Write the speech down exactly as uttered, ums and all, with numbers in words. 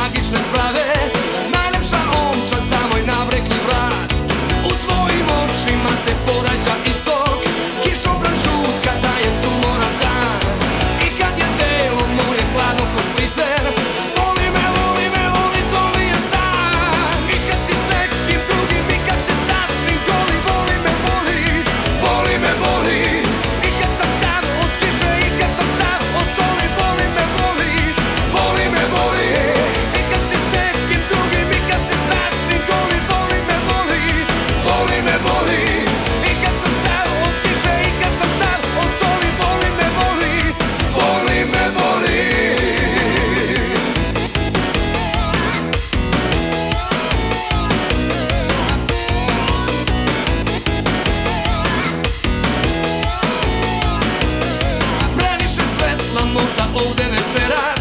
magične sprave. Najlepša omča za moj navrekli vrat. U tvojim očima se porađa istok. Kišobran žut kada je sumoran dan. I kad je telo moje hladno ko špricer. Voli me, voli me, voli, to mi je san. I kad si s nekim drugim i kad ste sasvim goli. Voli me, voli, voli me, voli. I kad sam sam od kiše i kad sam sam od soli. Voli me, voli, voli me, voli. I kad si s nekim drugim i kad ste sasvim goli. Voli me, voli, voli me, voli. I kad sam sam od kiše i kad sam sam od soli. Voli me, voli, voli me, voli. Previše svetla možda ovde večeras.